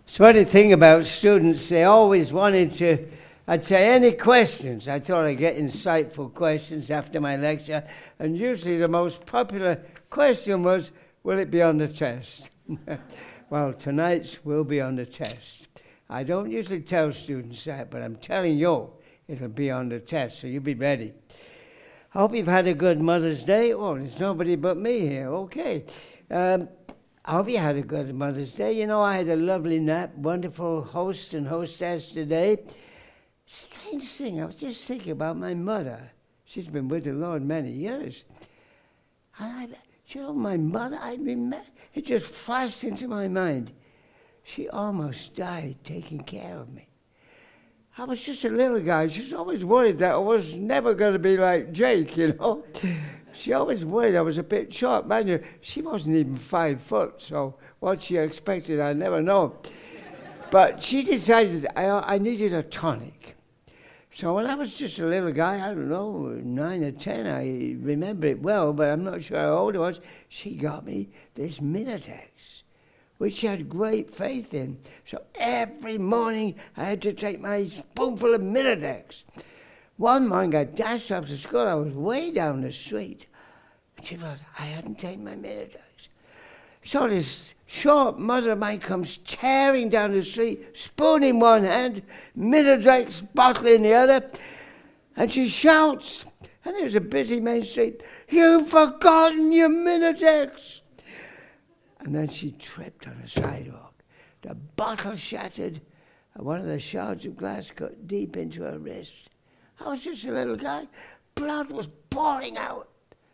Funny thing about students, they always wanted to, I'd say, any questions. I thought I'd get insightful questions after my lecture, and usually the most popular question was, will it be on the test? Well, tonight's will be on the test. I don't usually tell students that, but I'm telling you, it'll be on the test, so you be ready. I hope you've had a good Mother's Day. Oh, there's nobody but me here. Okay. I hope you had a good Mother's Day. You know, I had a lovely nap, wonderful host and hostess today. Strange thing, I was just thinking about my mother. She's been with the Lord many years. And you know, my mother, I remember, it just flashed into my mind. She almost died taking care of me. I was just a little guy. She was always worried that I was never going to be like Jake, you know. She always worried I was a bit short. Mind you, she wasn't even 5 foot, so what she expected, I never know. But she decided I needed a tonic. So when I was just a little guy, I don't know, 9 or 10, I remember it well, but I'm not sure how old I was, she got me this Minadex, which she had great faith in. So every morning I had to take my spoonful of Minadex. One morning I dashed off to school. I was way down the street. And she thought I hadn't taken my Minadex. So this short mother of mine comes tearing down the street, spoon in one hand, Minadex bottle in the other, and she shouts, and it was a busy main street, "You've forgotten your Minadex!" And then she tripped on the sidewalk. The bottle shattered, and one of the shards of glass cut deep into her wrist. I was just a little guy. Blood was pouring out.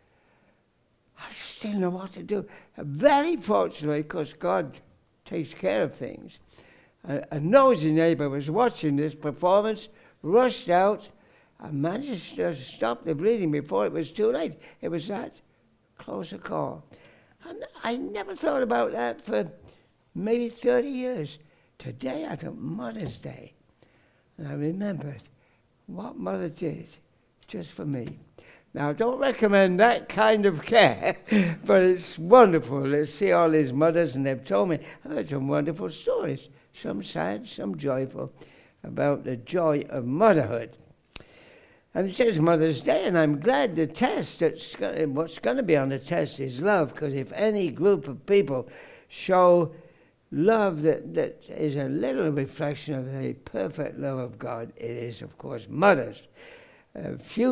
I just didn't know what to do. Very fortunately, because God takes care of things, a nosy neighbor was watching this performance, rushed out, and managed to stop the bleeding before it was too late. It was that close a call. And I never thought about that for maybe 30 years. Today I thought Mother's Day. And I remembered what Mother did just for me. Now, I don't recommend that kind of care, but it's wonderful to see all these mothers, and they've told me, I've heard some wonderful stories, some sad, some joyful, about the joy of motherhood. And it says Mother's Day, and I'm glad the test, what's going to be on the test is love, because if any group of people show love that is a little reflection of the perfect love of God, it is, of course, mothers. A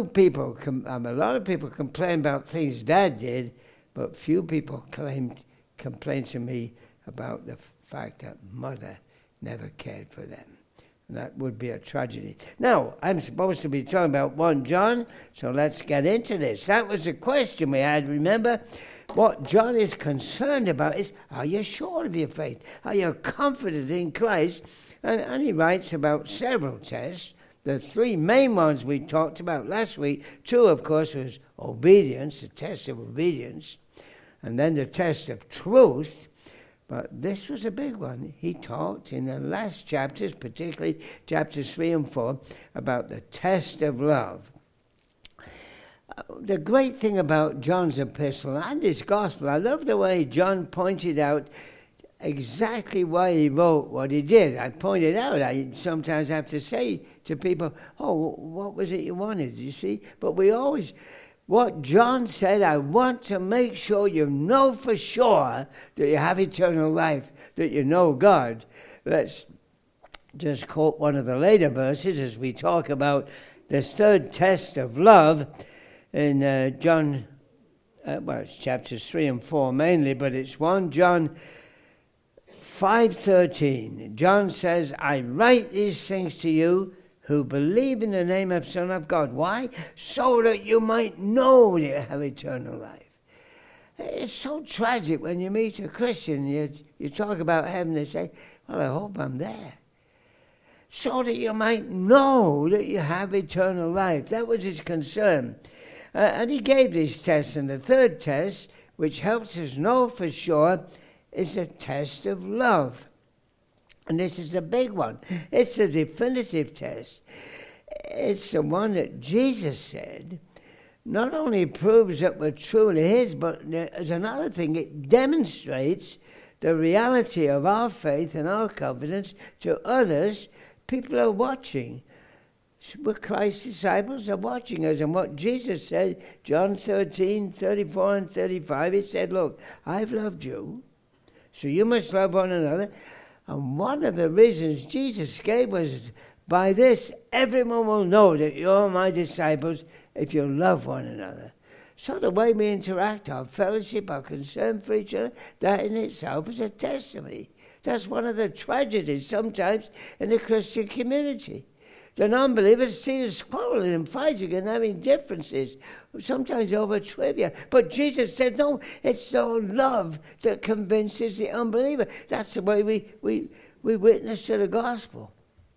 lot of people complain about things Dad did, but few people complain to me about the fact that Mother never cared for them. And that would be a tragedy. Now, I'm supposed to be talking about 1 John, so let's get into this. That was the question we had, remember? What John is concerned about is, are you sure of your faith? Are you confident in Christ? And he writes about several tests. The 3 main ones we talked about last week, 2, of course, was obedience, the test of obedience, and then the test of truth. But this was a big one. He talked in the last chapters, particularly chapters 3 and 4, about the test of love. The great thing about John's epistle and his gospel, I love the way John pointed out exactly why he wrote what he did. I pointed out, I sometimes have to say to people, oh, what was it you wanted, you see? But what John said, I want to make sure you know for sure that you have eternal life, that you know God. Let's just quote one of the later verses as we talk about this 3rd test of love in John, it's chapters 3 and 4 mainly, but it's 1 John 5:13. John says, I write these things to you who believe in the name of Son of God. Why? So that you might know that you have eternal life. It's so tragic when you meet a Christian, you talk about heaven, they say, well, I hope I'm there. So that you might know that you have eternal life. That was his concern. And he gave these tests, and the 3rd test, which helps us know for sure, is a test of love. And this is a big one. It's a definitive test. It's the one that Jesus said not only proves that we're truly his, but there's another thing. It demonstrates the reality of our faith and our confidence to others. People are watching. We're Christ's disciples are watching us. And what Jesus said, John 13, 34 and 35, he said, look, I've loved you, so you must love one another. And one of the reasons Jesus gave was, by this, everyone will know that you're my disciples if you love one another. So the way we interact, our fellowship, our concern for each other, that in itself is a testimony. That's one of the tragedies sometimes in the Christian community. The non-believers see us quarreling and fighting and having differences, sometimes over trivia. But Jesus said, no, it's the love that convinces the unbeliever. That's the way we witness to the gospel.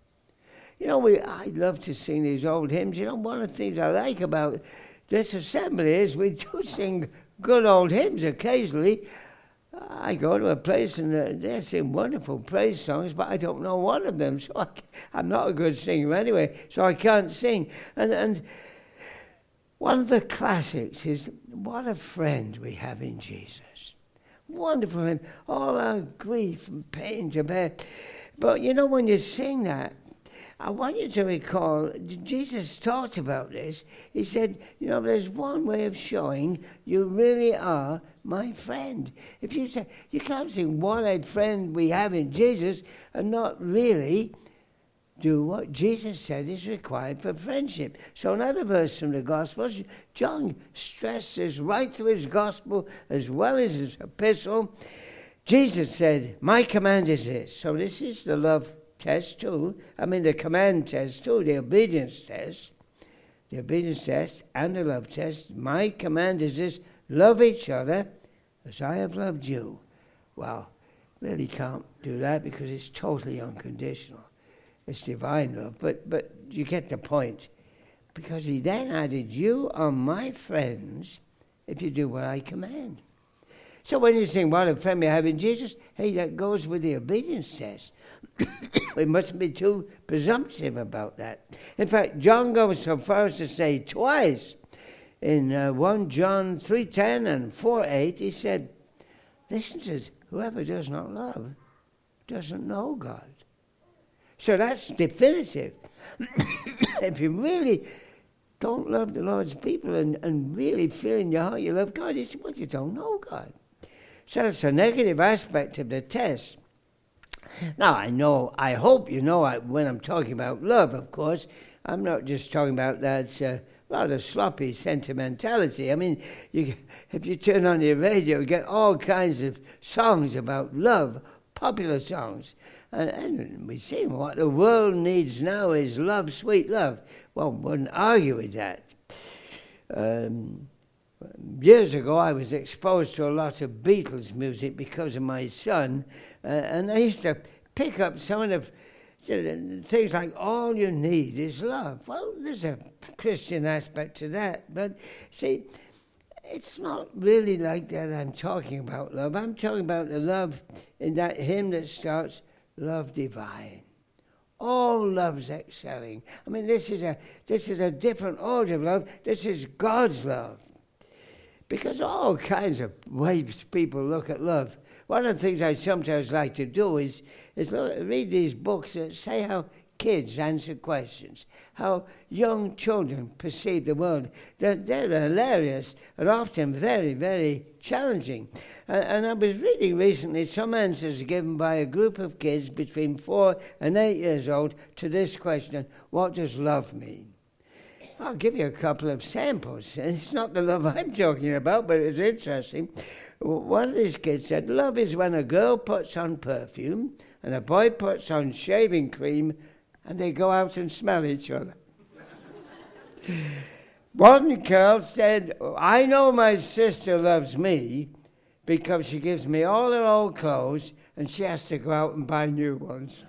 You know, I love to sing these old hymns. You know, one of the things I like about this assembly is we do sing good old hymns occasionally. I go to a place and they sing wonderful praise songs, but I don't know one of them, so I'm not a good singer anyway, so I can't sing. And one of the classics is, what a friend we have in Jesus. Wonderful, and all our grief and pain to bear. But you know, when you sing that, I want you to recall, Jesus talked about this. He said, you know, there's one way of showing you really are my friend. If you say, you can't say what a friend we have in Jesus and not really do what Jesus said is required for friendship. So another verse from the Gospels, John stresses right through his Gospel as well as his epistle. Jesus said, my command is this. So this is the love test too. I mean the command test too, the obedience test. The obedience test and the love test. My command is this, love each other as I have loved you. Well, really can't do that because it's totally unconditional. It's divine love, but you get the point. Because he then added, you are my friends if you do what I command. So when you think, what a friend we have in Jesus, hey, that goes with the obedience test. We mustn't be too presumptive about that. In fact, John goes so far as to say twice in 1 John 3:10 and 4:8, he said, listen to this, whoever does not love doesn't know God. So that's definitive. If you really don't love the Lord's people and really feel in your heart you love God, it's, well, you don't know God. So that's a negative aspect of the test. Now, I hope you know when I'm talking about love, of course, I'm not just talking about that rather sloppy sentimentality. I mean, if you turn on your radio, you get all kinds of songs about love, popular songs. And we see what the world needs now is love, sweet love. Well, wouldn't argue with that. Years ago, I was exposed to a lot of Beatles music because of my son, and I used to pick up some of the things like, all you need is love. Well, there's a Christian aspect to that, but see, it's not really like that I'm talking about love. I'm talking about the love in that hymn that starts, love divine. All love's excelling. I mean, this is a different order of love. This is God's love. Because all kinds of ways people look at love. One of the things I sometimes like to do is read these books that say how kids answer questions, how young children perceive the world. They're hilarious and often very, very challenging. And I was reading recently some answers given by a group of kids between 4 and 8 years old to this question, what does love mean? I'll give you a couple of samples. It's not the love I'm talking about, but it's interesting. One of these kids said, love is when a girl puts on perfume and a boy puts on shaving cream and they go out and smell each other. One girl said, I know my sister loves me because she gives me all her old clothes and she has to go out and buy new ones.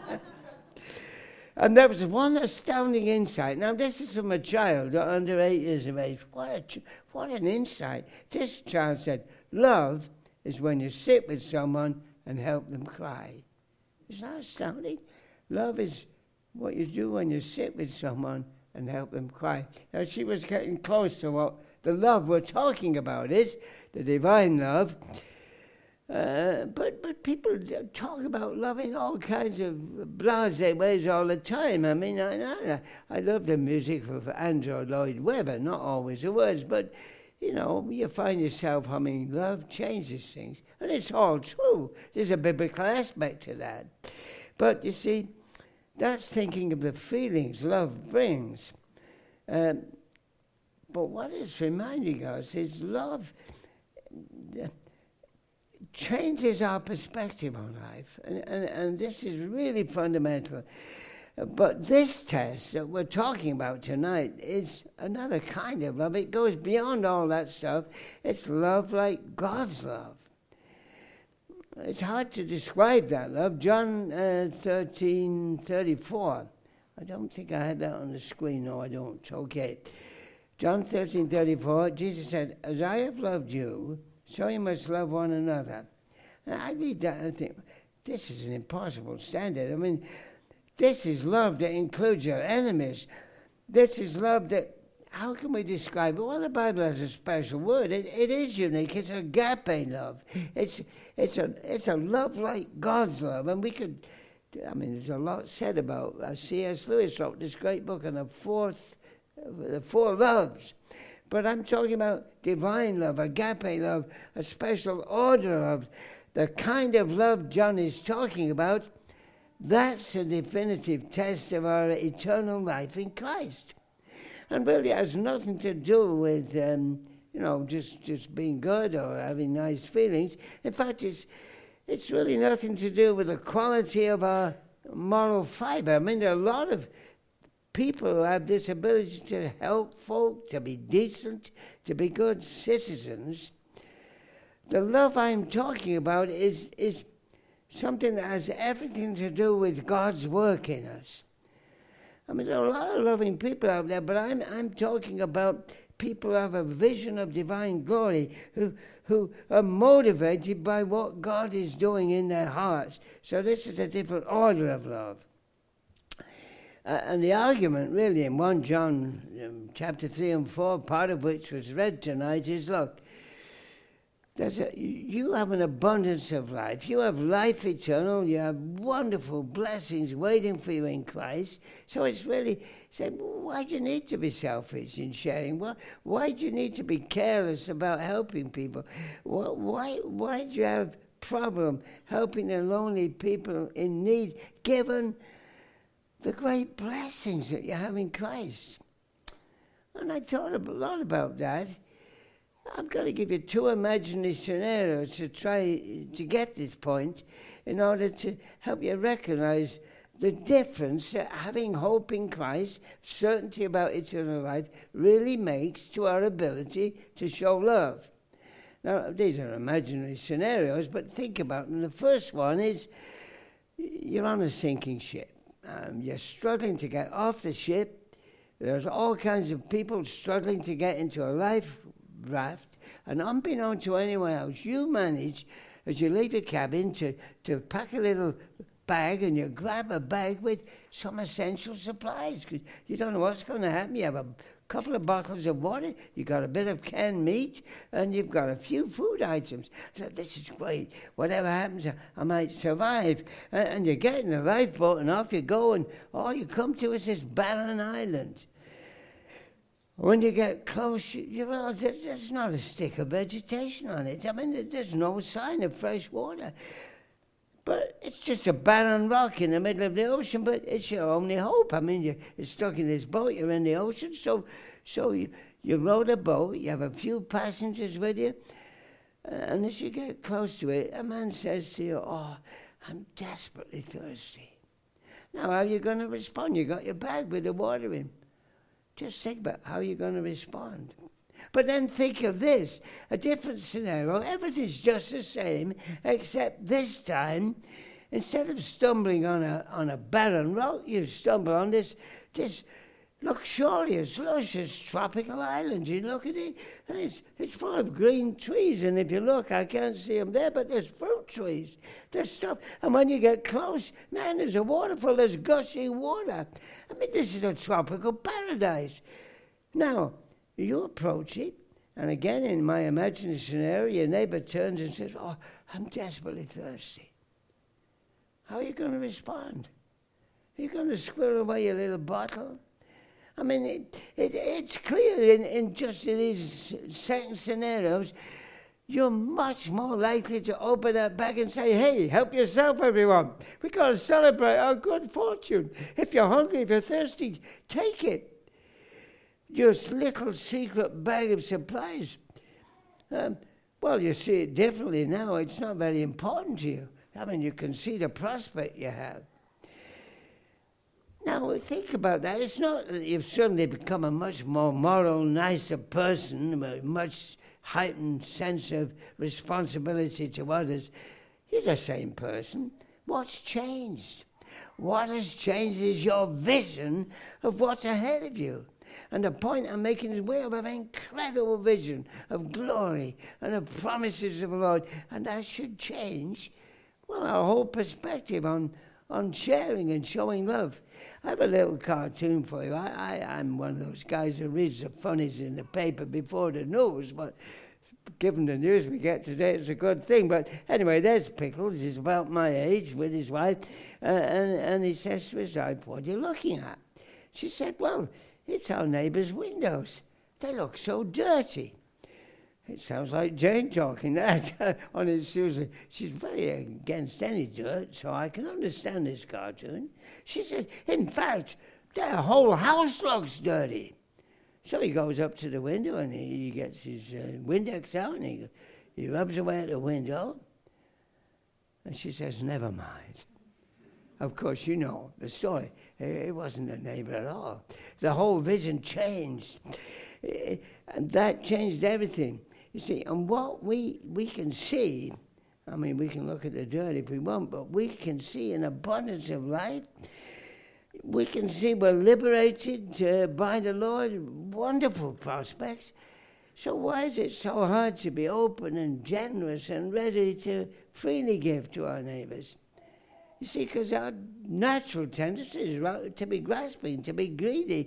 And there was one astounding insight. Now, this is from a child under 8 years of age. What an insight. This child said, love is when you sit with someone and help them cry. Isn't that astounding? Love is what you do when you sit with someone and help them cry. Now, she was getting close to what the love we're talking about is, the divine love. But people talk about love in all kinds of blasé ways all the time. I mean, I love the music of Andrew Lloyd Webber, not always the words, but you find yourself humming, love changes things. And it's all true. There's a biblical aspect to that. But you see, that's thinking of the feelings love brings. But what it's reminding us is love changes our perspective on life. And this is really fundamental. But this test that we're talking about tonight is another kind of love. It goes beyond all that stuff. It's love like God's love. It's hard to describe that love. John 13:34. I don't think I had that on the screen. No, I don't. Okay. John 13:34, Jesus said, "As I have loved you, so you must love one another." And I read that and I think, this is an impossible standard. I mean, this is love that includes your enemies. This is love that, how can we describe it? Well, the Bible has a special word. It is unique. It's agape love. It's a love like God's love. And we could, there's a lot said about, C.S. Lewis wrote this great book on the four loves. But I'm talking about divine love, agape love, a special order of the kind of love John is talking about. That's a definitive test of our eternal life in Christ. And really has nothing to do with, just being good or having nice feelings. In fact, it's really nothing to do with the quality of our moral fiber. I mean, there are a lot of people who have this ability to help folk, to be decent, to be good citizens. The love I'm talking about is something that has everything to do with God's work in us. I mean, there are a lot of loving people out there, but I'm talking about people who have a vision of divine glory, who are motivated by what God is doing in their hearts. So this is a different order of love. And the argument really in 1 John chapter 3 and 4, part of which was read tonight, is, look, you have an abundance of life. You have life eternal. You have wonderful blessings waiting for you in Christ. So it's really saying, why do you need to be selfish in sharing? Why do you need to be careless about helping people? Why do you have problem helping the lonely people in need, given the great blessings that you have in Christ? And I thought a lot about that. I'm going to give you two imaginary scenarios to try to get this point in order to help you recognize the difference that having hope in Christ, certainty about eternal life, really makes to our ability to show love. Now, these are imaginary scenarios, but think about them. The first one is you're on a sinking ship. You're struggling to get off the ship. There's all kinds of people struggling to get into a life raft, and unbeknown to anyone else, you manage, as you leave the cabin, to pack a little bag, and you grab a bag with some essential supplies, because you don't know what's going to happen. You have a couple of bottles of water, you got a bit of canned meat, and you've got a few food items. So this is great. Whatever happens, I might survive. And you get in the lifeboat, and off you go, and all you come to is this barren island. When you get close, you realize there's not a stick of vegetation on it. I mean, there's no sign of fresh water. But it's just a barren rock in the middle of the ocean, but it's your only hope. I mean, you're stuck in this boat, you're in the ocean, so you row the boat, you have a few passengers with you, and as you get close to it, a man says to you, "Oh, I'm desperately thirsty." Now, how are you going to respond? You got your bag with the water in. Just think about how you're going to respond. But then think of this, a different scenario. Everything's just the same, except this time, instead of stumbling on a barren rock, you stumble on this luxurious, luscious tropical island. You look at it, and it's full of green trees. And if you look, I can't see them there, but there's fruit trees. There's stuff. And when you get close, man, there's a waterfall. There's gushing water. I mean, this is a tropical paradise. Now, you approach it, And again, in my imaginary scenario, your neighbor turns and says, "Oh, I'm desperately thirsty." How are you going to respond? Are you going to squirrel away your little bottle? I mean, it's clear in just in these certain scenarios, you're much more likely to open that bag and say, "Hey, help yourself, everyone. We've got to celebrate our good fortune. If you're hungry, if you're thirsty, take it." Your little secret bag of supplies. Well, you see it differently now. It's not very important to you. I mean, you can see the prospect you have. Now, think about that. It's not that you've suddenly become a much more moral, nicer person, a much heightened sense of responsibility to others. You're the same person. What's changed? What has changed is your vision of what's ahead of you. And the point I'm making is we have an incredible vision of glory and of promises of the Lord. And that should change, well, our whole perspective on sharing and showing love. I have a little cartoon for you. I'm one of those guys who reads the funnies in the paper before the news, but given the news we get today, it's a good thing. But anyway, there's Pickles. He's about my age with his wife. And he says to his wife, "What are you looking at?" She said, "Well, it's our neighbour's windows. They look so dirty." It sounds like Jane talking that on his Susan. She's very against any dirt, so I can understand this cartoon. She said, "In fact, their whole house looks dirty." So he goes up to the window and he gets his Windex out and he rubs away at the window. And she says, "Never mind." Of course, you know the story. It wasn't a neighbor at all. The whole vision changed. And that changed everything. You see, and what we can see, I mean, we can look at the dirt if we want, but we can see an abundance of life. We can see we're liberated by the Lord, wonderful prospects. So why is it so hard to be open and generous and ready to freely give to our neighbors? You see, because our natural tendency is to be grasping, to be greedy,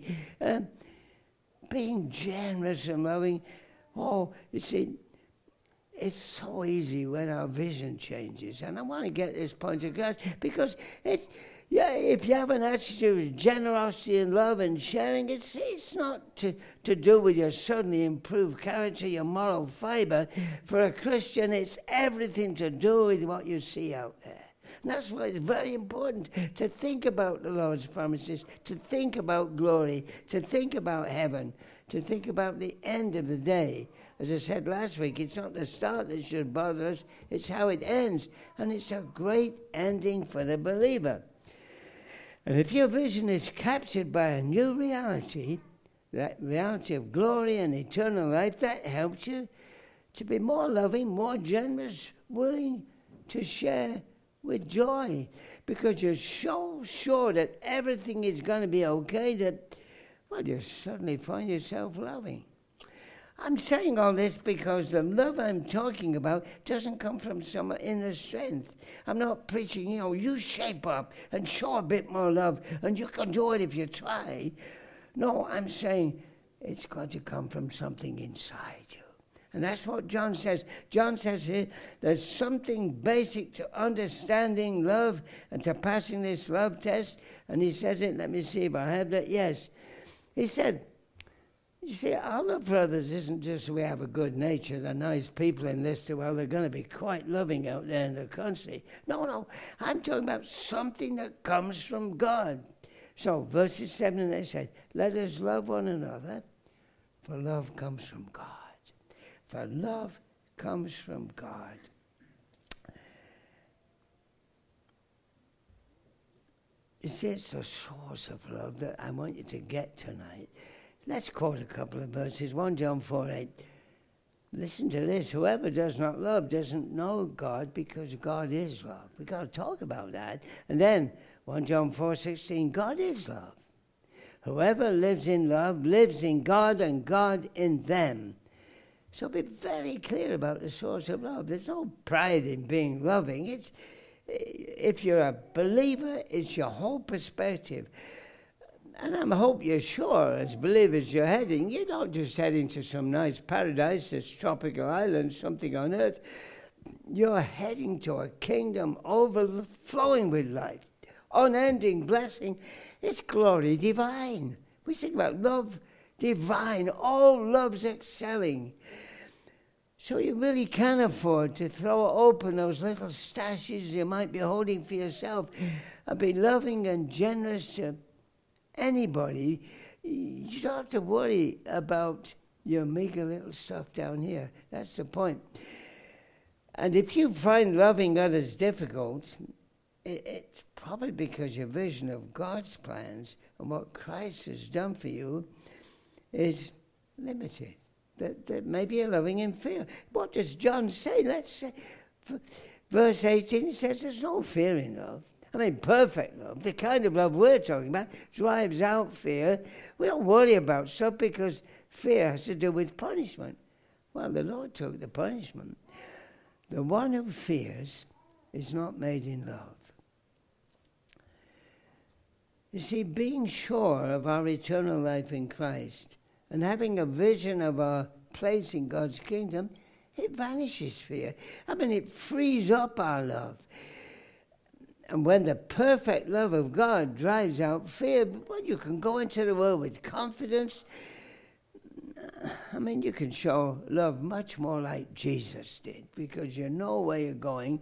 being generous and loving. Oh, you see, it's so easy when our vision changes. And I want to get this point across because if you have an attitude of generosity and love and sharing, it's not to do with your suddenly improved character, your moral fiber. For a Christian, it's everything to do with what you see out there. And that's why it's very important to think about the Lord's promises, to think about glory, to think about heaven, to think about the end of the day. As I said last week, it's not the start that should bother us, it's how it ends. And it's a great ending for the believer. And if your vision is captured by a new reality, that reality of glory and eternal life, that helps you to be more loving, more generous, willing to share with joy, because you're so sure that everything is going to be okay that, well, you suddenly find yourself loving. I'm saying all this because the love I'm talking about doesn't come from some inner strength. I'm not preaching, you shape up and show a bit more love and you can do it if you try. No, I'm saying it's going to come from something inside you. And that's what John says. John says here, there's something basic to understanding love and to passing this love test. And he says it, let me see if I have that. Yes. He said, you see, our love for others isn't just we have a good nature, they're nice people in this, well, they're going to be quite loving out there in the country. No, I'm talking about something that comes from God. So, verses 7 and 8 said, let us love one another, for love comes from God. For love comes from God. You see, it's the source of love that I want you to get tonight. Let's quote a couple of verses. 1 John 4:8. Listen to this. Whoever does not love doesn't know God, because God is love. We've got to talk about that. And then 1 John 4:16. God is love. Whoever lives in love lives in God and God in them. So be very clear about the source of love. There's no pride in being loving. If you're a believer, it's your whole perspective. I hope you're sure, as believers, you're heading. You're not just heading to some nice paradise, this tropical island, something on earth. You're heading to a kingdom overflowing with life, unending blessing. It's glory divine. We think about love divine. All love's excelling. So you really can afford to throw open those little stashes you might be holding for yourself and be loving and generous to anybody. You don't have to worry about your meager little stuff down here. That's the point. And if you find loving others difficult, it's probably because your vision of God's plans and what Christ has done for you is limited. That maybe you're loving in fear. What does John say? Let's say, verse 18, he says there's no fear in love. I mean, perfect love, the kind of love we're talking about, drives out fear. We don't worry about stuff because fear has to do with punishment. Well, the Lord took the punishment. The one who fears is not made in love. You see, being sure of our eternal life in Christ and having a vision of our place in God's kingdom, it vanishes fear. I mean, it frees up our love. And when the perfect love of God drives out fear, well, you can go into the world with confidence. I mean, you can show love much more like Jesus did because you know where you're going.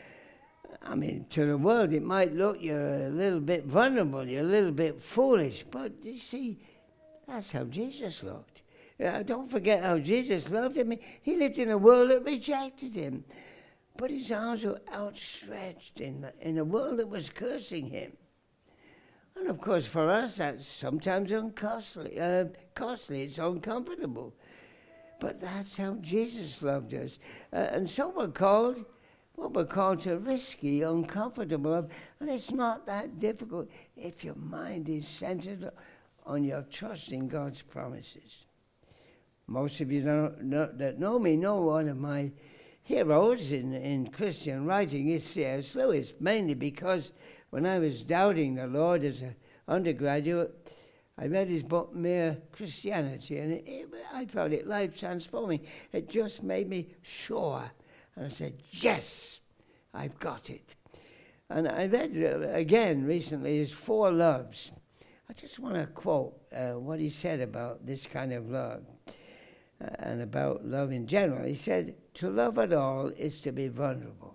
I mean, to the world, it might look you're a little bit vulnerable, you're a little bit foolish, but you see, that's how Jesus looked. Don't forget how Jesus loved him. He lived in a world that rejected him, but his arms were outstretched in a world that was cursing him. And of course, for us, that's sometimes costly. It's uncomfortable. But that's how Jesus loved us. And so we're called to risky, uncomfortable love. And it's not that difficult if your mind is centered on your trust in God's promises. Most of you that know me know one of my heroes in Christian writing is C.S. Lewis, mainly because when I was doubting the Lord as an undergraduate, I read his book, Mere Christianity, and I found it life-transforming. It just made me sure. And I said, yes, I've got it. And I read again recently his Four Loves. I just want to quote what he said about this kind of love and about love in general. He said, to love at all is to be vulnerable.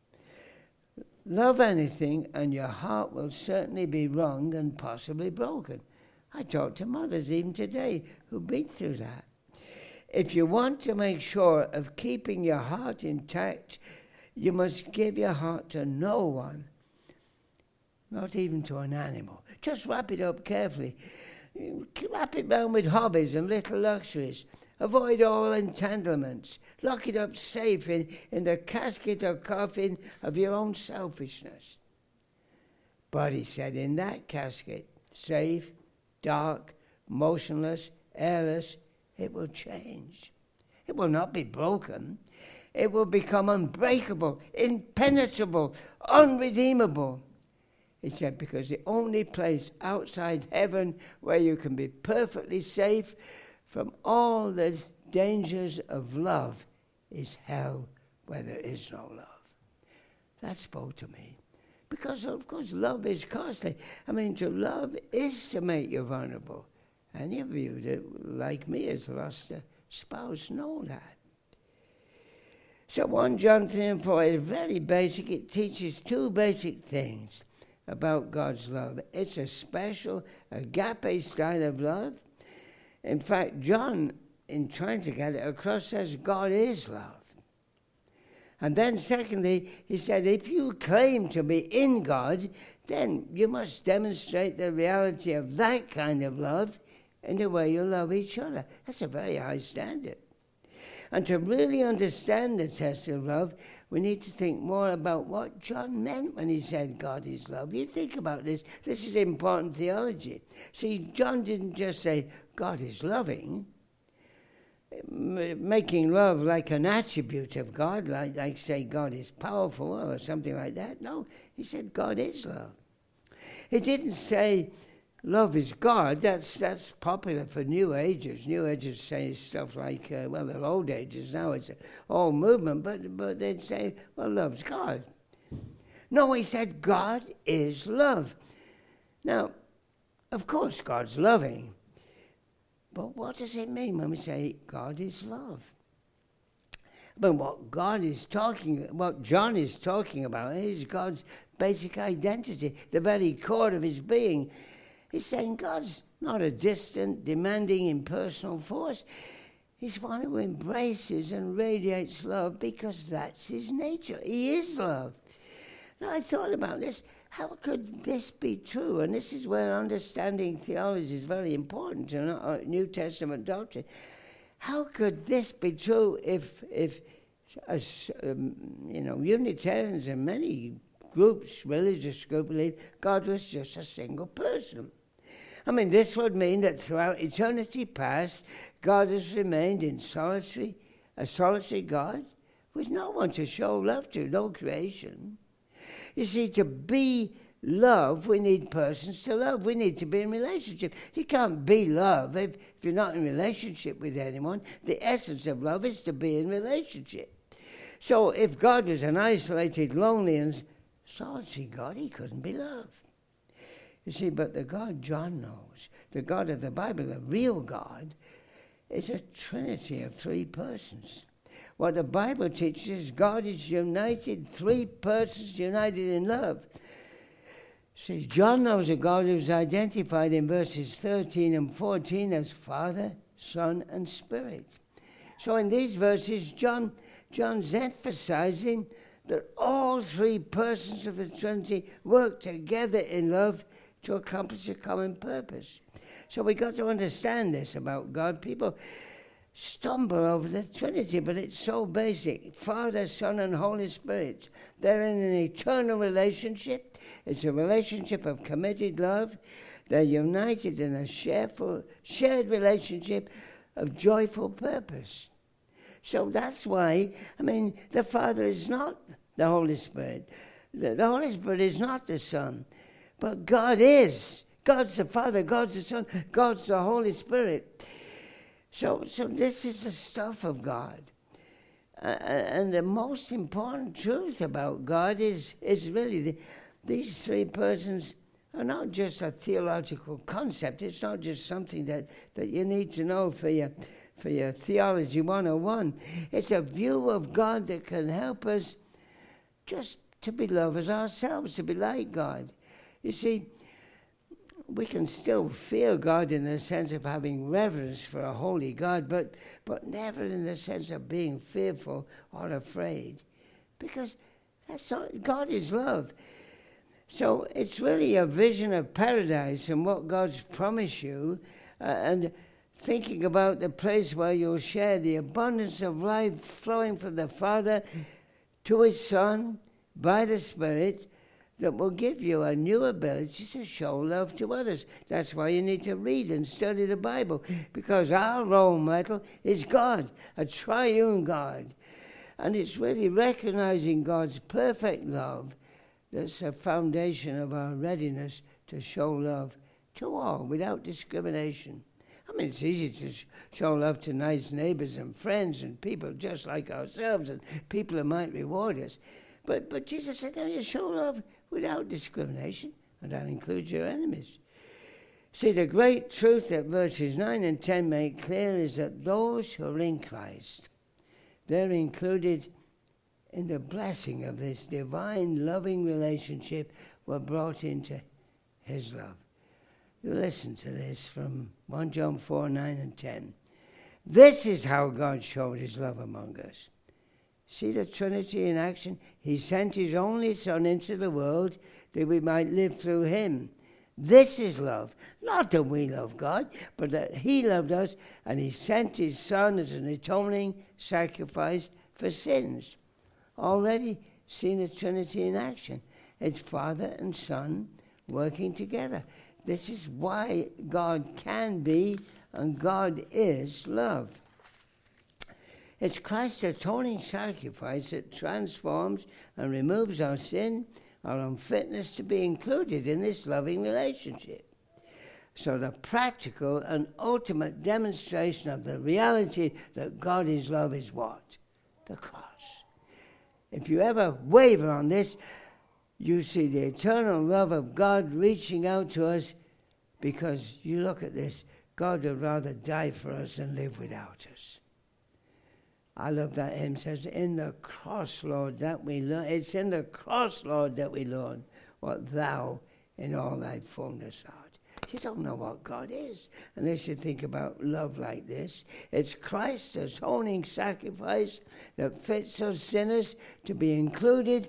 Love anything and your heart will certainly be wrung and possibly broken. I talk to mothers even today who've been through that. If you want to make sure of keeping your heart intact, you must give your heart to no one, not even to an animal. Just wrap it up carefully. Wrap it down with hobbies and little luxuries. Avoid all entanglements. Lock it up safe in the casket or coffin of your own selfishness. But he said, in that casket, safe, dark, motionless, airless, it will change. It will not be broken. It will become unbreakable, impenetrable, unredeemable. He said, because the only place outside heaven where you can be perfectly safe from all the dangers of love is hell where there is no love. That spoke to me. Because, of course, love is costly. I mean, to love is to make you vulnerable. Any of you that, like me, has lost a spouse know that. So 1 John 3 and 4 is very basic. It teaches two basic things about God's love. It's a special agape style of love. In fact, John, in trying to get it across, says God is love. And then secondly, he said, if you claim to be in God, then you must demonstrate the reality of that kind of love in the way you love each other. That's a very high standard. And to really understand the test of love, we need to think more about what John meant when he said God is love. You think about this. This is important theology. See, John didn't just say God is loving, making love like an attribute of God, like say God is powerful or something like that. No, he said God is love. He didn't say love is God, that's popular for New Agers. New Agers say stuff like, well, they're old agers now, it's an old movement, but they'd say, well, love's God. No, he said God is love. Now, of course, God's loving, but what does it mean when we say God is love? But what John is talking about is God's basic identity, the very core of his being. He's saying God's not a distant, demanding, impersonal force. He's one who embraces and radiates love because that's his nature. He is love. Now, I thought about this. How could this be true? And this is where understanding theology is very important in New Testament doctrine. How could this be true if Unitarians and many groups, religious groups, believe God was just a single person? I mean, this would mean that throughout eternity past, God has remained a solitary God with no one to show love to, no creation. You see, to be love, we need persons to love. We need to be in relationship. You can't be love if you're not in relationship with anyone. The essence of love is to be in relationship. So if God was an isolated, lonely, and solitary God, he couldn't be love. You see, but the God John knows, the God of the Bible, the real God, is a trinity of three persons. What the Bible teaches, God is united, three persons united in love. See, John knows a God who's identified in verses 13 and 14 as Father, Son, and Spirit. So in these verses, John's emphasizing that all three persons of the Trinity work together in love to accomplish a common purpose. So we got to understand this about God. People stumble over the Trinity, but it's so basic. Father, Son, and Holy Spirit. They're in an eternal relationship. It's a relationship of committed love. They're united in a shared relationship of joyful purpose. So that's why, the Father is not the Holy Spirit. The Holy Spirit is not the Son, but God is. God's the Father, God's the Son, God's the Holy Spirit. So this is the stuff of God. And the most important truth about God is really these three persons are not just a theological concept. It's not just something that you need to know for your Theology 101. It's a view of God that can help us just to be lovers ourselves, to be like God. You see, we can still fear God in the sense of having reverence for a holy God, but never in the sense of being fearful or afraid, because that's all, God is love. So it's really a vision of paradise and what God's promised you, and thinking about the place where you'll share the abundance of life flowing from the Father to his Son by the Spirit, that will give you a new ability to show love to others. That's why you need to read and study the Bible, because our role model is God, a triune God. And it's really recognizing God's perfect love that's the foundation of our readiness to show love to all without discrimination. It's easy to show love to nice neighbors and friends and people just like ourselves and people who might reward us. But Jesus said, no, you show love without discrimination, and that includes your enemies. See, the great truth that verses 9 and 10 make clear is that those who are in Christ, they're included in the blessing of this divine loving relationship, were brought into his love. You listen to this from 1 John 4, 9 and 10. This is how God showed his love among us. See the Trinity in action? He sent his only Son into the world that we might live through him. This is love. Not that we love God, but that he loved us, and he sent his Son as an atoning sacrifice for sins. Already seen the Trinity in action. It's Father and Son working together. This is why God can be and God is love. It's Christ's atoning sacrifice that transforms and removes our sin, our unfitness to be included in this loving relationship. So the practical and ultimate demonstration of the reality that God is love is what? The cross. If you ever waver on this, you see the eternal love of God reaching out to us, because you look at this, God would rather die for us than live without us. I love that hymn. Says, in the cross, Lord, that we learn. It's in the cross, Lord, that we learn what thou in all thy fullness art. You don't know what God is unless you think about love like this. It's Christ's atoning sacrifice that fits us sinners to be included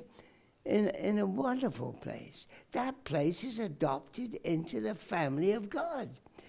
in a wonderful place. That place is adopted into the family of God.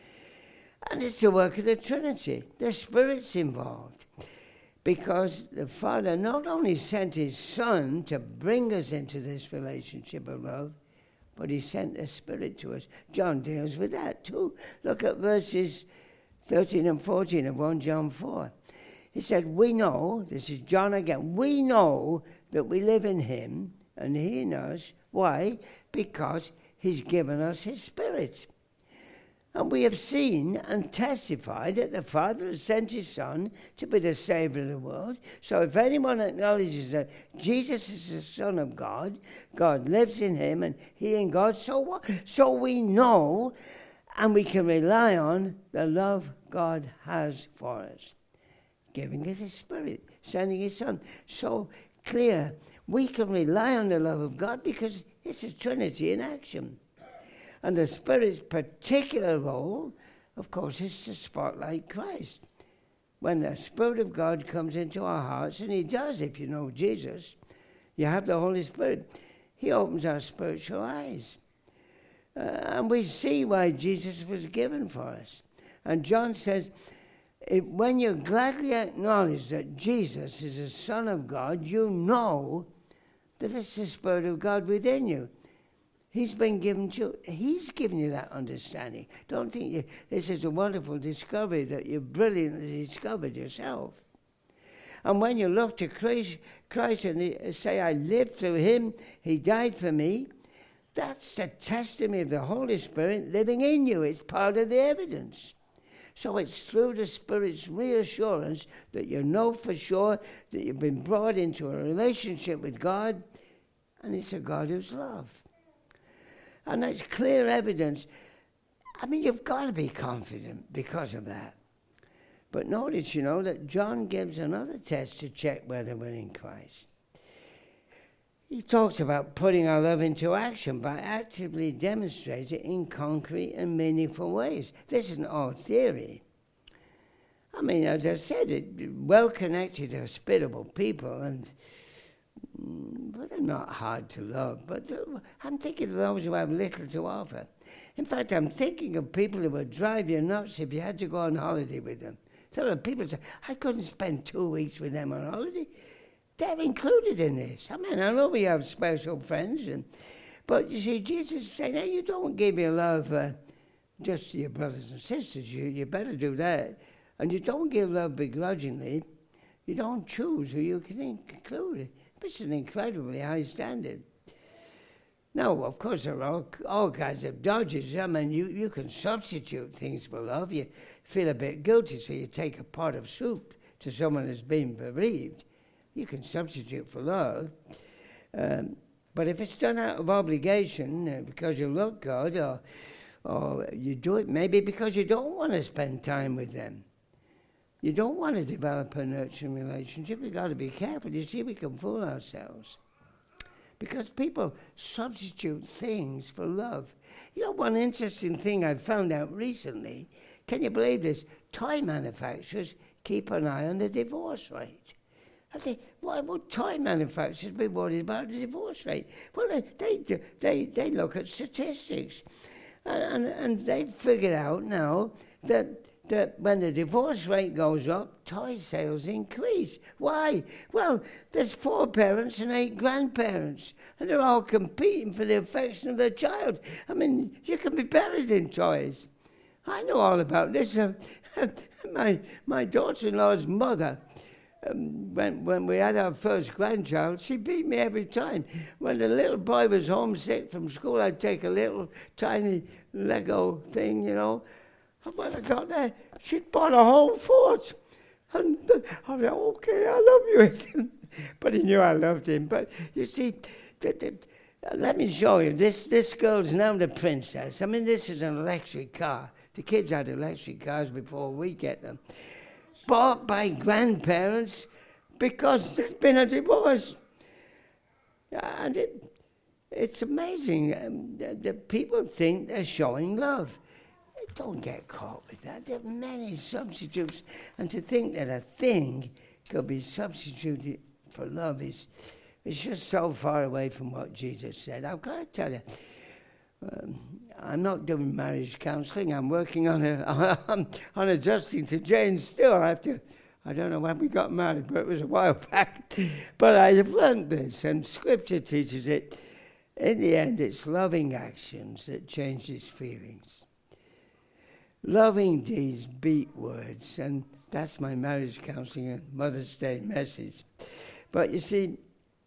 And it's the work of the Trinity. The Spirit's involved. Because the Father not only sent his Son to bring us into this relationship of love, but he sent the Spirit to us. John deals with that too. Look at verses 13 and 14 of 1 John 4. He said, we know, this is John again, we know that we live in him and he in us. Why? Because he's given us his Spirit. And we have seen and testified that the Father has sent his Son to be the Savior of the world. So if anyone acknowledges that Jesus is the Son of God, God lives in him and he in God, so what? So we know and we can rely on the love God has for us. Giving us his Spirit, sending his Son. So clear. We can rely on the love of God because it's a Trinity in action. And the Spirit's particular role, of course, is to spotlight Christ. When the Spirit of God comes into our hearts, and he does if you know Jesus, you have the Holy Spirit. He opens our spiritual eyes. And we see why Jesus was given for us. And John says, when you gladly acknowledge that Jesus is the Son of God, you know that it's the Spirit of God within you. He's given you that understanding. Don't think this is a wonderful discovery that you've brilliantly discovered yourself. And when you look to Christ and say, I lived through him, he died for me, that's the testimony of the Holy Spirit living in you. It's part of the evidence. So it's through the Spirit's reassurance that you know for sure that you've been brought into a relationship with God, and it's a God who's love. And that's clear evidence. I mean, you've got to be confident because of that. But notice, that John gives another test to check whether we're in Christ. He talks about putting our love into action by actively demonstrating it in concrete and meaningful ways. This isn't all theory. I mean, as I said, well-connected, hospitable people, but they're not hard to love. But I'm thinking of those who have little to offer. In fact, I'm thinking of people who would drive you nuts if you had to go on holiday with them. There are people who say, I couldn't spend 2 weeks with them on holiday. They're included in this. I mean, I know we have special friends, but you see, Jesus is saying, hey, you don't give your love just to your brothers and sisters. You better do that. And you don't give love begrudgingly. You don't choose who you can include. It's an incredibly high standard. Now, of course, there are all kinds of dodges. I mean, you can substitute things for love. You feel a bit guilty, so you take a pot of soup to someone who's been bereaved. You can substitute for love. But if it's done out of obligation, because you love God, or you do it maybe because you don't want to spend time with them, you don't want to develop a nurturing relationship, you've got to be careful. You see, we can fool ourselves. Because people substitute things for love. One interesting thing I've found out recently, can you believe this? Toy manufacturers keep an eye on the divorce rate. I think, why would toy manufacturers be worried about the divorce rate? Well, they look at statistics. And they've figured out now that when the divorce rate goes up, toy sales increase. Why? Well, there's 4 parents and 8 grandparents, and they're all competing for the affection of their child. I mean, you can be buried in toys. I know all about this. My daughter-in-law's mother when we had our first grandchild, she beat me every time. When the little boy was homesick from school, I'd take a little tiny Lego thing, you know. And when I got there, she'd bought a whole fort. And I was like, okay, I love you. But he knew I loved him. But you see, let me show you. This girl's now the princess. I mean, this is an electric car. The kids had electric cars before we get them. Bought by grandparents because there's been a divorce. And it's amazing that people think they're showing love. Don't get caught with that. There are many substitutes. And to think that a thing could be substituted for love is just so far away from what Jesus said. I've got to tell you, I'm not doing marriage counselling. I'm working on adjusting to Jane still. I don't know when we got married, but it was a while back. But I have learned this, and Scripture teaches it. In the end, it's loving actions that change his feelings. Loving deeds beat words, and that's my marriage counselling and Mother's Day message. But you see,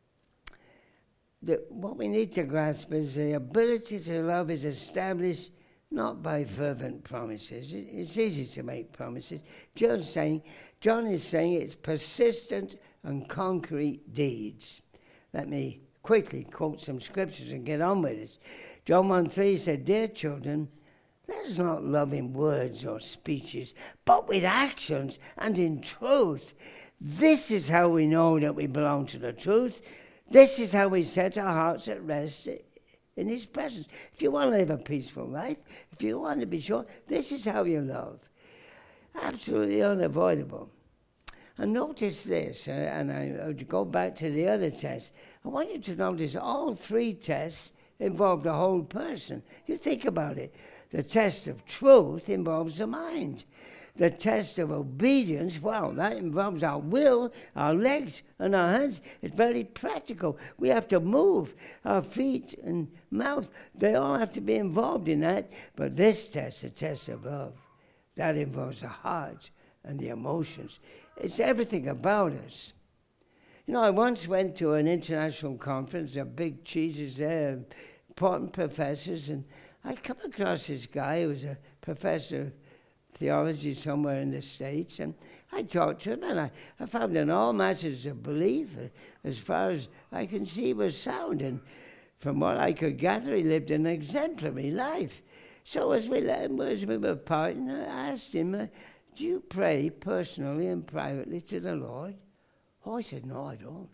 what we need to grasp is the ability to love is established not by fervent promises. It's easy to make promises. John is saying it's persistent and concrete deeds. Let me quickly quote some scriptures and get on with it. John 1:3 said, "Dear children, let us not love in words or speeches, but with actions and in truth. This is how we know that we belong to the truth. This is how we set our hearts at rest in his presence." If you want to live a peaceful life, if you want to be sure, this is how you love. Absolutely unavoidable. And notice this, and I would go back to the other tests. I want you to notice all three tests involve the whole person. You think about it. The test of truth involves the mind. The test of obedience, well, that involves our will, our legs, and our hands. It's very practical. We have to move. Our feet and mouth, they all have to be involved in that. But this test, the test of love, that involves the heart and the emotions. It's everything about us. You know, I once went to an international conference. There are big cheeses there, important professors, and I come across this guy who was a professor of theology somewhere in the States, and I talked to him, and I found in all matters of belief, as far as I can see, was sound. And from what I could gather, he lived an exemplary life. So as we were parting, I asked him, "Do you pray personally and privately to the Lord?" Oh, he said, "No, I don't."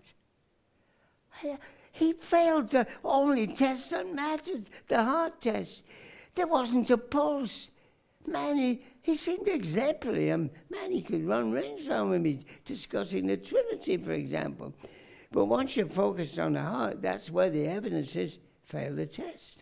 He failed the only test that mattered, the heart test. There wasn't a pulse. Man, he seemed exemplary. Man, he could run rings around with me discussing the Trinity, for example. But once you're focused on the heart, that's where the evidence is, fail the test.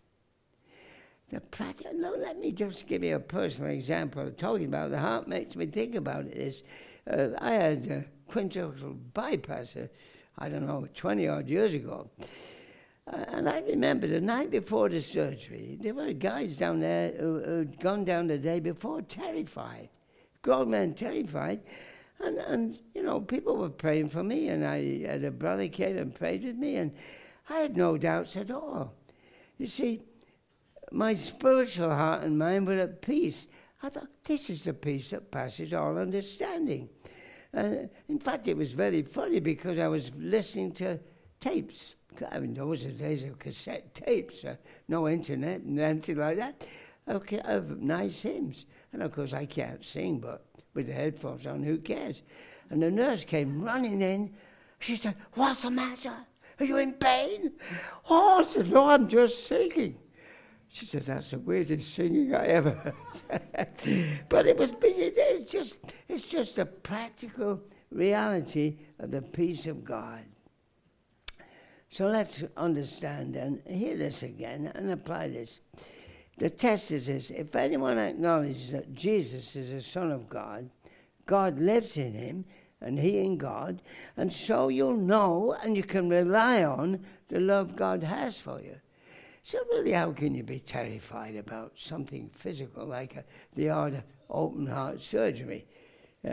No, let me just give you a personal example. Talking about the heart makes me think about it. I had a quintuple bypass, 20-odd years ago. And I remember the night before the surgery, there were guys down there who'd gone down the day before terrified, grown men terrified. And people were praying for me, and I had a brother came and prayed with me, and I had no doubts at all. You see, my spiritual heart and mind were at peace. I thought, this is the peace that passes all understanding. In fact, it was very funny because I was listening to tapes. I mean, those are the days of cassette tapes, no internet and anything like that, of nice hymns. And of course, I can't sing, but with the headphones on, who cares? And the nurse came running in. She said, "What's the matter? Are you in pain?" Oh, I said, "No, I'm just singing." She said, "That's the weirdest singing I ever heard." But it's just a practical reality of the peace of God. So let's understand and hear this again and apply this. The test is this: if anyone acknowledges that Jesus is the Son of God, God lives in him and he in God, and so you'll know and you can rely on the love God has for you. So really, how can you be terrified about something physical like the odd open heart surgery?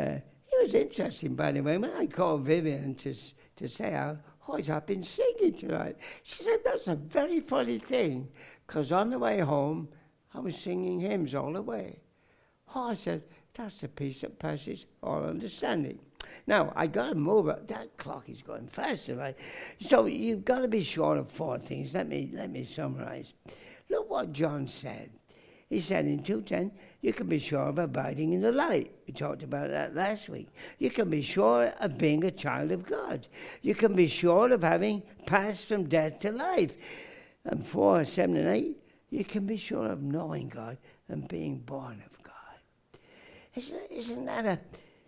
It was interesting, by the way, when I called Vivian to say how I've been singing tonight. She said, that's a very funny thing, because on the way home, I was singing hymns all the way. I said, that's the peace that passes all understanding. Now, I got to move it. That clock is going faster, right? So you've got to be sure of four things. Let me summarize. Look what John said. He said in 2:10, you can be sure of abiding in the light. We talked about that last week. You can be sure of being a child of God. You can be sure of having passed from death to life. And 4, 7, and 8, you can be sure of knowing God and being born of God. Isn't that a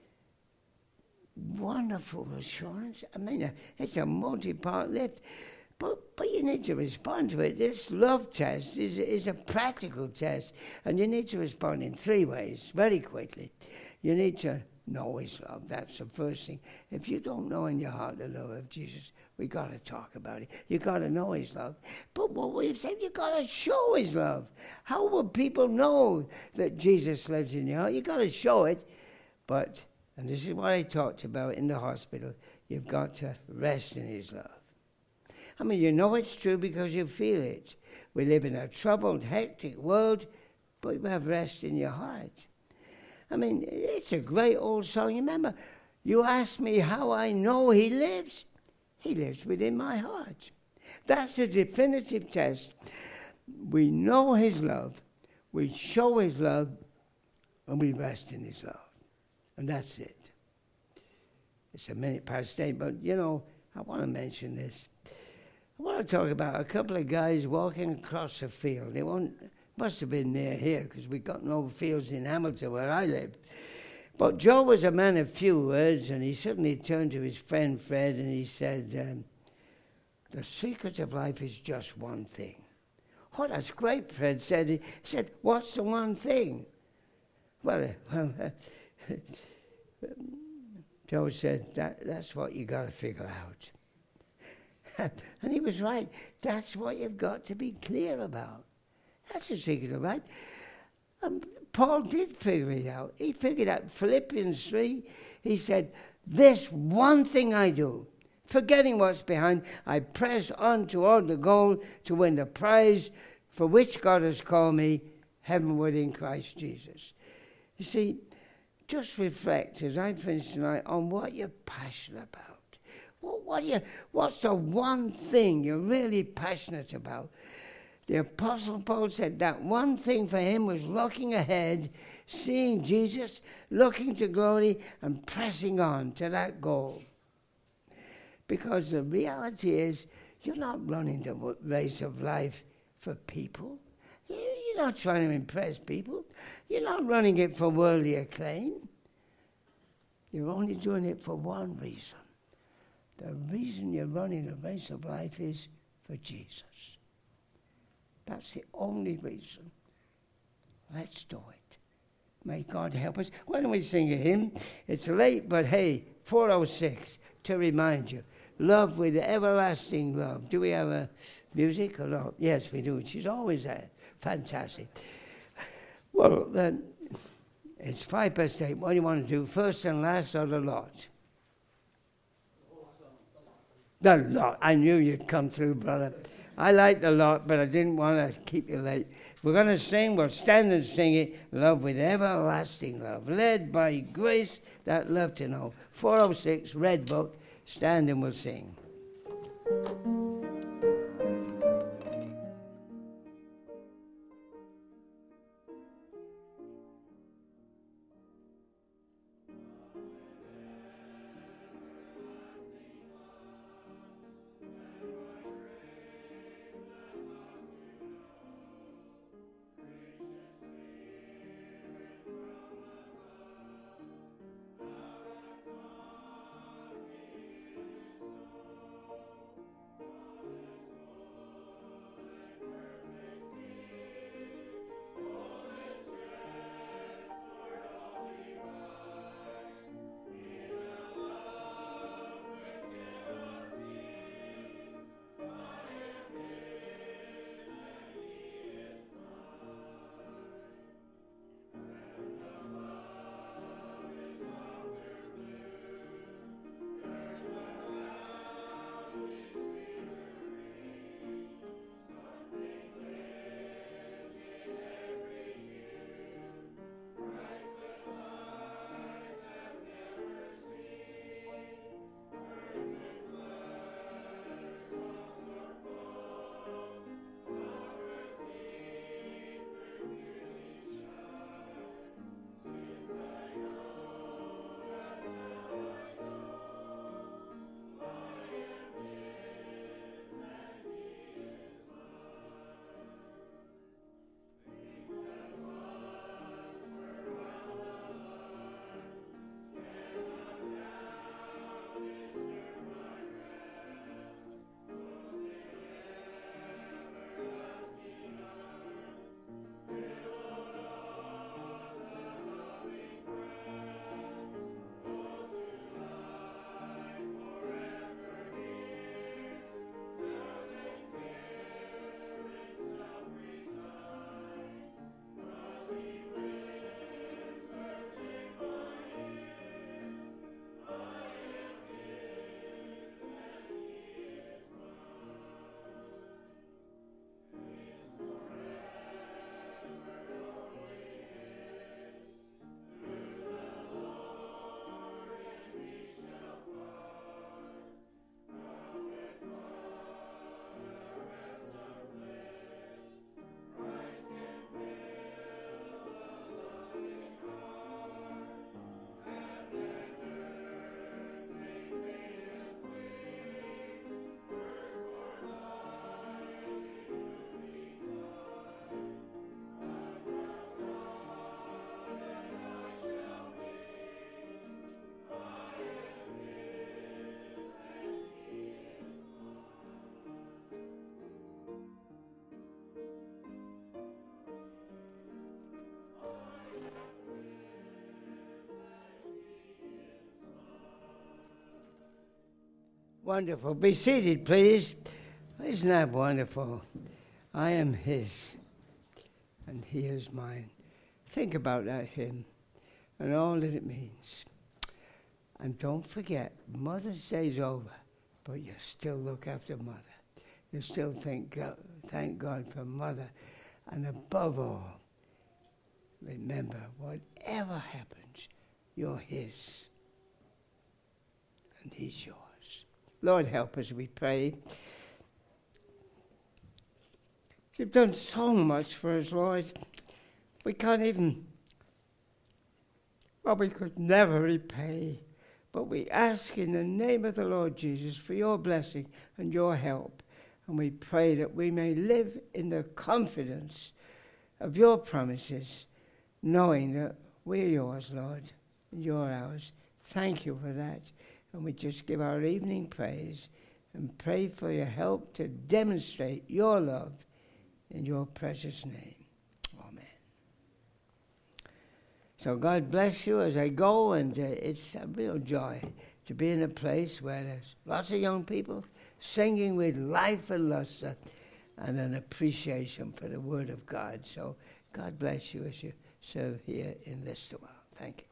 wonderful assurance? I mean, it's a multi-part lift. But you need to respond to it. This love test is a practical test, and you need to respond in 3 ways, very quickly. You need to know his love. That's the first thing. If you don't know in your heart the love of Jesus, we got to talk about it. You got to know his love. But what we've said, you got to show his love. How will people know that Jesus lives in your heart? You got to show it. But, and this is what I talked about in the hospital, you've got to rest in his love. I mean, you know it's true because you feel it. We live in a troubled, hectic world, but you have rest in your heart. I mean, it's a great old song. Remember, you asked me how I know he lives. He lives within my heart. That's a definitive test. We know his love, we show his love, and we rest in his love. And that's it. It's a minute past 8, but, you know, I want to mention this. I want to talk about a couple of guys walking across a field. They must have been near here because we've got no fields in Hamilton where I live. But Joe was a man of few words, and he suddenly turned to his friend Fred and he said, the secret of life is just one thing. Oh, that's great, Fred said. He said, what's the one thing? Well, Joe said, that's what you got to figure out. And he was right. That's what you've got to be clear about. That's the secret of life. Paul did figure it out. He figured out Philippians 3. He said, this one thing I do, forgetting what's behind, I press on toward the goal to win the prize for which God has called me heavenward in Christ Jesus. You see, just reflect as I finish tonight on what you're passionate about. What's the one thing you're really passionate about? The Apostle Paul said that one thing for him was looking ahead, seeing Jesus, looking to glory, and pressing on to that goal. Because the reality is, you're not running the race of life for people. You're not trying to impress people. You're not running it for worldly acclaim. You're only doing it for one reason. The reason you're running the race of life is for Jesus. That's the only reason. Let's do it. May God help us. Why don't we sing a hymn? It's late, but hey, 4:06 to remind you. Love with everlasting love. Do we have a music or not? Yes, we do. She's always there. Fantastic. Well, then, it's 8:05. What do you want to do? First and last or the lot? The lot. I knew you'd come through, brother. I like the lot, but I didn't want to keep you late. We're going to sing. We'll stand and sing it. Love with everlasting love. Led by grace that love to know. 4:06, Red Book. Stand and we'll sing. Wonderful. Be seated, please. Isn't that wonderful? I am his, and he is mine. Think about that hymn and all that it means. And don't forget, Mother's Day's over, but you still look after Mother. You still thank God for Mother. And above all, remember, whatever happens, you're his. And he's yours. Lord, help us, we pray. You've done so much for us, Lord. We can't even, we could never repay. But we ask in the name of the Lord Jesus for your blessing and your help. And we pray that we may live in the confidence of your promises, knowing that we're yours, Lord, and you're ours. Thank you for that. And we just give our evening praise and pray for your help to demonstrate your love in your precious name. Amen. So God bless you as I go, and it's a real joy to be in a place where there's lots of young people singing with life and luster and an appreciation for the Word of God. So God bless you as you serve here in Listowel. Thank you.